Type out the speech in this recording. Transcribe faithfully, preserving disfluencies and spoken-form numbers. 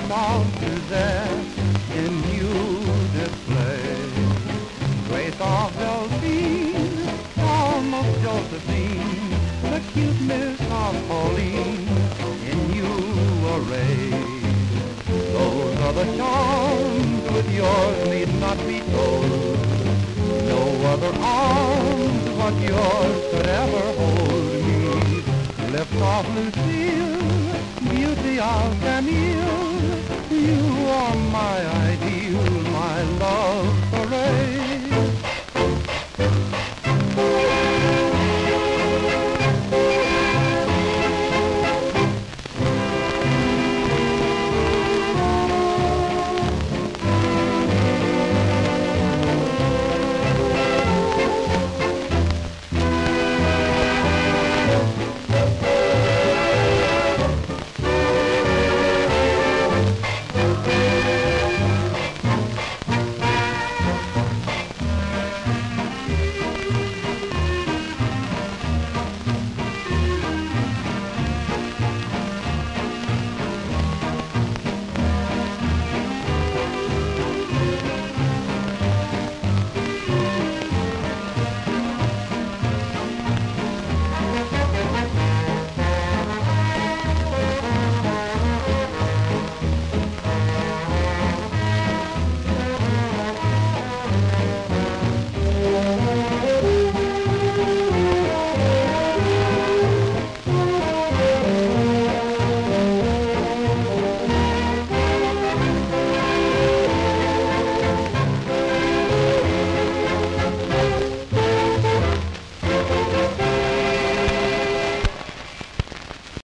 and all Suzette in you display. Grace of Delphine, almost Josephine, the cuteness of Pauline in you array. Those are the charms with yours need not be told. No other arms but yours could ever hold me. Lips of Lucille, beauty of Camille, you are my ideal, my love.